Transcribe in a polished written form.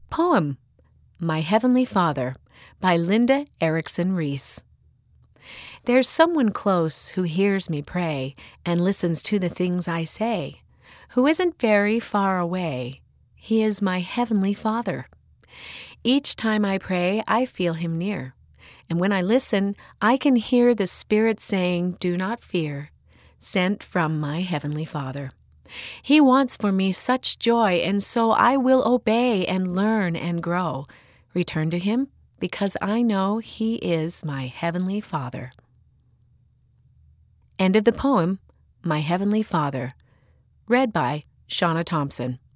Poem, My Heavenly Father, by Linda Erickson Reese. There's someone close who hears me pray and listens to the things I say, who isn't very far away. He is my Heavenly Father. Each time I pray, I feel Him near. And when I listen, I can hear the Spirit saying, "Do not fear," sent from my Heavenly Father. He wants for me such joy, and so I will obey and learn and grow. Return to Him because I know He is my Heavenly Father. End of the poem, My Heavenly Father. Read by Shauna Thompson.